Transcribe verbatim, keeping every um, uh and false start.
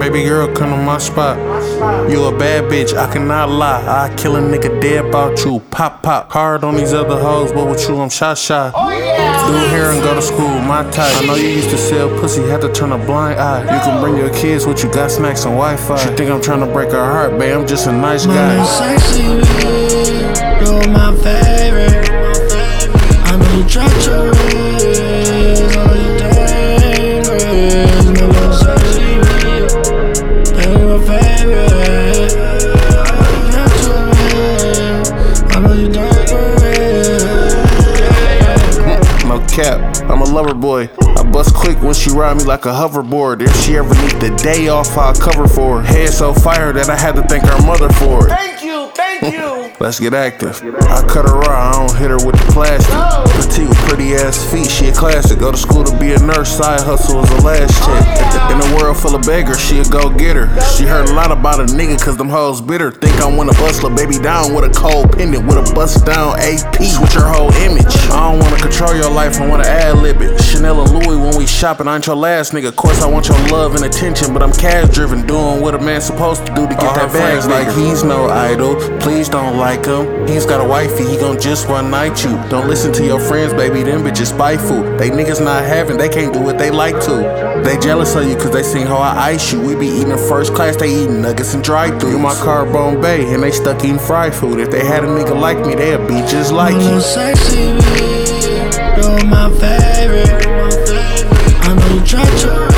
Baby girl, come to my spot. You a bad bitch, I cannot lie. I kill a nigga dead about you. Pop, pop. Hard on these other hoes, but with you, I'm shot, shot. Do hair and go to school, my type. I know you used to sell pussy, had to turn a blind eye. You can bring your kids with you, got snacks and Wi-Fi. She think I'm trying to break her heart, babe, I'm just a nice guy. Mama, sexy, you're my favorite. I know you treacherous, I know you dangerous. Mama, sexy, you're my favorite. I know you dangerous. No cap, I'm a lover boy. I bust quick when she ride me like a hoverboard. If she ever need the day off, I'll cover for her. Head so fire that I had to thank her mother for it. Thank you, thank you. Let's get active. I cut her raw, I don't hit her with the plastic. Petite with pretty ass feet, she a classic. Go to school to be a nurse, side hustle is the last chick. In a world full of beggars, she a go-getter. She heard a lot about a nigga cause them hoes bitter. Think I wanna bust her baby down with a cold pendant. With a bust down A P, switch her whole image. I don't wanna control your life, I wanna ad-lib it. Chanel and Louis when we shopping, I ain't your last nigga. Of course I want your love and attention, but I'm cash driven. Doing what a man's supposed to do to get all that bag. Like he's no idol, please don't like him. He's got a wifey, he gon' just one night you. Don't listen to your friends, baby, them bitches spiteful. They niggas not having, they can't do what they like to. They jealous of you cause they seen how I ice you. We be eating in first class, they eating nuggets and drive-thru. You my Carbone Bay, and they stuck eating fried food. If they had a nigga like me, they'd be just like you. Mama, sexy, you're my favorite. I know you treacherous.